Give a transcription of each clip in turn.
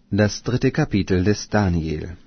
Das 3. Kapitel des Daniel.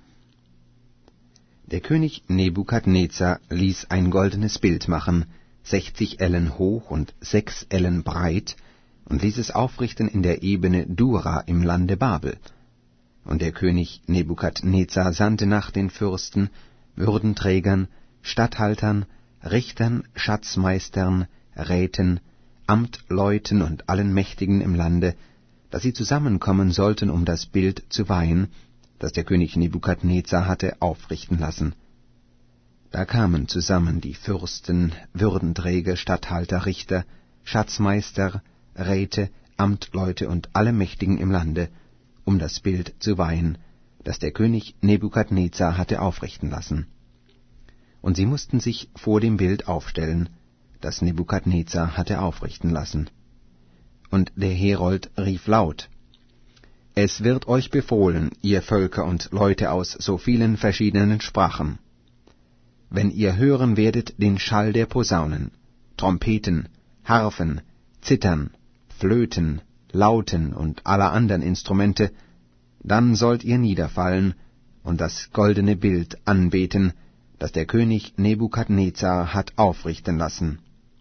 Der König Nebukadnezar ließ ein goldenes Bild machen, 60 Ellen hoch und 6 Ellen breit, und ließ es aufrichten in der Ebene Dura im Lande Babel. Und der König Nebukadnezar sandte nach den Fürsten, Würdenträgern, Statthaltern, Richtern, Schatzmeistern, Räten, Amtleuten und allen Mächtigen im Lande, dass sie zusammenkommen sollten, um das Bild zu weihen, das der König Nebukadnezar hatte aufrichten lassen. Da kamen zusammen die Fürsten, Würdenträger, Statthalter, Richter, Schatzmeister, Räte, Amtleute und alle Mächtigen im Lande, um das Bild zu weihen, das der König Nebukadnezar hatte aufrichten lassen. Und sie mussten sich vor dem Bild aufstellen, das Nebukadnezar hatte aufrichten lassen. Und der Herold rief laut: Es wird euch befohlen, ihr Völker und Leute aus so vielen verschiedenen Sprachen, wenn ihr hören werdet den Schall der Posaunen, Trompeten, Harfen, Zithern, Flöten, Lauten und aller anderen Instrumente, dann sollt ihr niederfallen und das goldene Bild anbeten, das der König Nebukadnezar hat aufrichten lassen.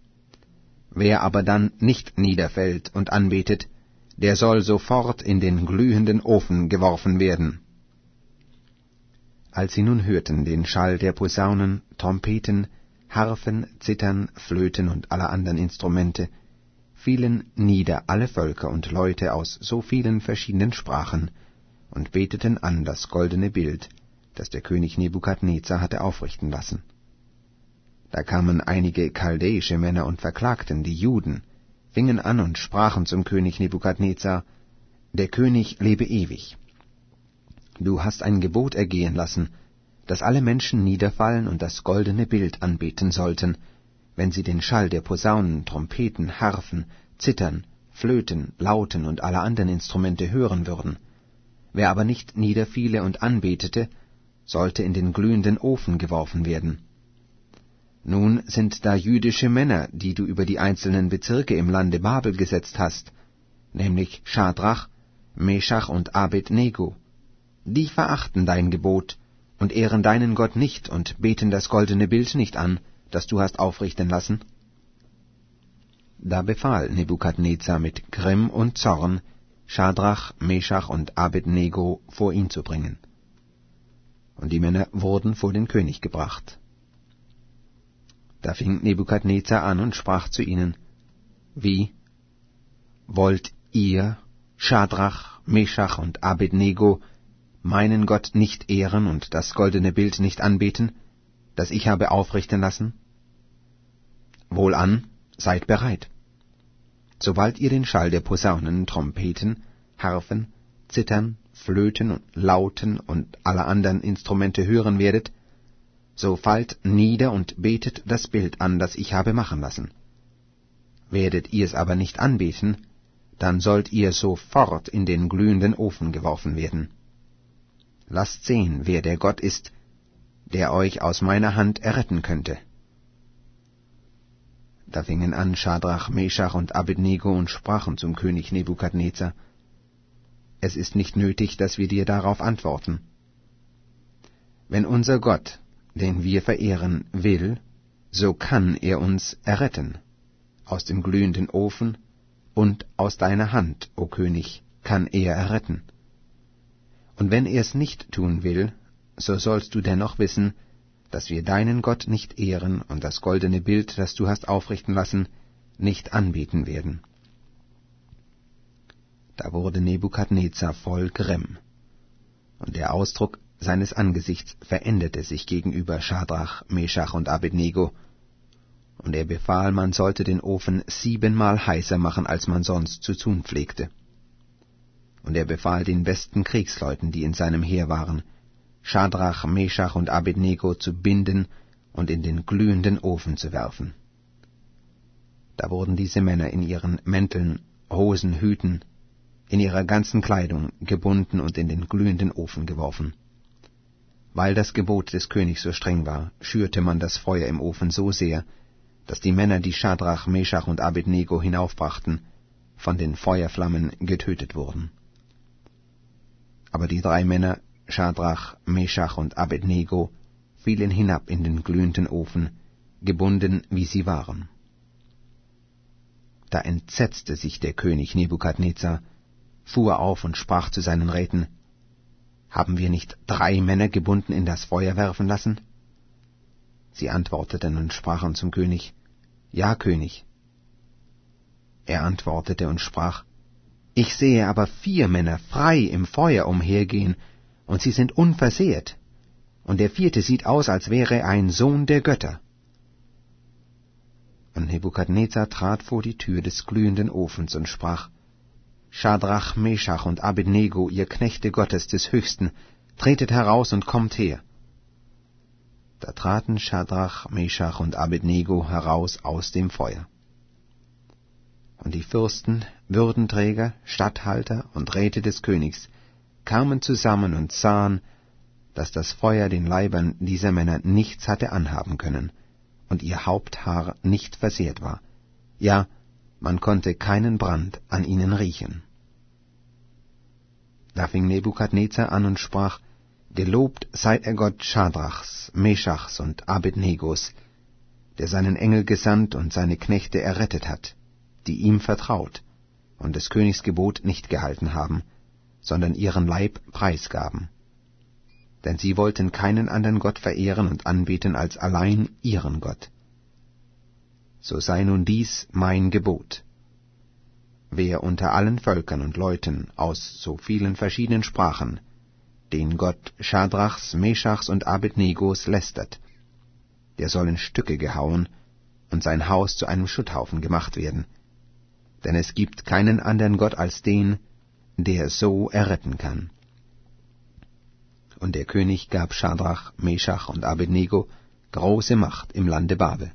Wer aber dann nicht niederfällt und anbetet, der soll sofort in den glühenden Ofen geworfen werden. Als sie nun hörten den Schall der Posaunen, Trompeten, Harfen, Zithern, Flöten und aller anderen Instrumente, fielen nieder alle Völker und Leute aus so vielen verschiedenen Sprachen und beteten an das goldene Bild, das der König Nebukadnezar hatte aufrichten lassen. Da kamen einige chaldäische Männer und verklagten die Juden, fingen an und sprachen zum König Nebukadnezar: Der König lebe ewig. Du hast ein Gebot ergehen lassen, dass alle Menschen niederfallen und das goldene Bild anbeten sollten, wenn sie den Schall der Posaunen, Trompeten, Harfen, Zithern, Flöten, Lauten und aller anderen Instrumente hören würden. Wer aber nicht niederfiele und anbetete, sollte in den glühenden Ofen geworfen werden. Nun sind da jüdische Männer, die du über die einzelnen Bezirke im Lande Babel gesetzt hast, nämlich Schadrach, Meschach und Abednego. Die verachten dein Gebot und ehren deinen Gott nicht und beten das goldene Bild nicht an, das du hast aufrichten lassen. Da befahl Nebukadnezar mit Grimm und Zorn, Schadrach, Meschach und Abednego vor ihn zu bringen. Und die Männer wurden vor den König gebracht. Da fing Nebukadnezar an und sprach zu ihnen: Wie? Wollt ihr, Schadrach, Meschach und Abednego, meinen Gott nicht ehren und das goldene Bild nicht anbeten, das ich habe aufrichten lassen? Wohlan, seid bereit. Sobald ihr den Schall der Posaunen, Trompeten, Harfen, Zithern, Flöten und Lauten und aller anderen Instrumente hören werdet, so fallt nieder und betet das Bild an, das ich habe machen lassen. Werdet ihr es aber nicht anbeten, dann sollt ihr sofort in den glühenden Ofen geworfen werden. Lasst sehen, wer der Gott ist, der euch aus meiner Hand erretten könnte. Da fingen an Schadrach, Meschach und Abednego und sprachen zum König Nebukadnezar: Es ist nicht nötig, dass wir dir darauf antworten. Wenn unser Gott, den wir verehren, will, so kann er uns erretten. Aus dem glühenden Ofen und aus deiner Hand, o König, kann er erretten. Und wenn er es nicht tun will, so sollst du dennoch wissen, dass wir deinen Gott nicht ehren und das goldene Bild, das du hast aufrichten lassen, nicht anbeten werden. Da wurde Nebukadnezar voll Grimm, und der Ausdruck seines Angesichts veränderte sich gegenüber Schadrach, Meschach und Abednego, und er befahl, man sollte den Ofen 7-mal heißer machen, als man sonst zu tun pflegte. Und er befahl den besten Kriegsleuten, die in seinem Heer waren, Schadrach, Meschach und Abednego zu binden und in den glühenden Ofen zu werfen. Da wurden diese Männer in ihren Mänteln, Hosen, Hüten, in ihrer ganzen Kleidung gebunden und in den glühenden Ofen geworfen. Weil das Gebot des Königs so streng war, schürte man das Feuer im Ofen so sehr, dass die Männer, die Schadrach, Meschach und Abednego hinaufbrachten, von den Feuerflammen getötet wurden. Aber die 3 Männer, Schadrach, Meschach und Abednego, fielen hinab in den glühenden Ofen, gebunden wie sie waren. Da entsetzte sich der König Nebukadnezar, fuhr auf und sprach zu seinen Räten: Haben wir nicht 3 Männer gebunden in das Feuer werfen lassen? Sie antworteten und sprachen zum König: Ja, König. Er antwortete und sprach: Ich sehe aber 4 Männer frei im Feuer umhergehen, und sie sind unversehrt, und der 4. sieht aus, als wäre ein Sohn der Götter. Und Nebukadnezar trat vor die Tür des glühenden Ofens und sprach: Schadrach, Meschach und Abednego, ihr Knechte Gottes des Höchsten, tretet heraus und kommt her. Da traten Schadrach, Meschach und Abednego heraus aus dem Feuer. Und die Fürsten, Würdenträger, Statthalter und Räte des Königs kamen zusammen und sahen, dass das Feuer den Leibern dieser Männer nichts hatte anhaben können und ihr Haupthaar nicht versehrt war. Ja, man konnte keinen Brand an ihnen riechen. Da fing Nebukadnezar an und sprach: Gelobt sei der Gott Schadrachs, Meschachs und Abednegos, der seinen Engel gesandt und seine Knechte errettet hat, die ihm vertraut und des Königs Gebot nicht gehalten haben, sondern ihren Leib preisgaben. Denn sie wollten keinen anderen Gott verehren und anbeten als allein ihren Gott. So sei nun dies mein Gebot: Wer unter allen Völkern und Leuten aus so vielen verschiedenen Sprachen den Gott Schadrachs, Meschachs und Abednegos lästert, der soll in Stücke gehauen und sein Haus zu einem Schutthaufen gemacht werden. Denn es gibt keinen anderen Gott als den, der so erretten kann. Und der König gab Schadrach, Meschach und Abednego große Macht im Lande Babel.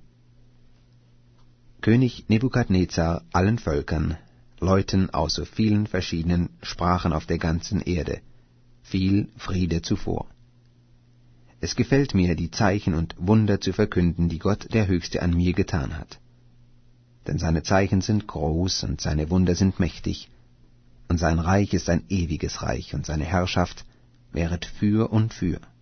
König Nebukadnezar allen Völkern, Leuten aus so vielen verschiedenen Sprachen auf der ganzen Erde, viel Friede zuvor. Es gefällt mir, die Zeichen und Wunder zu verkünden, die Gott der Höchste an mir getan hat. Denn seine Zeichen sind groß und seine Wunder sind mächtig, und sein Reich ist ein ewiges Reich, und seine Herrschaft währet für und für.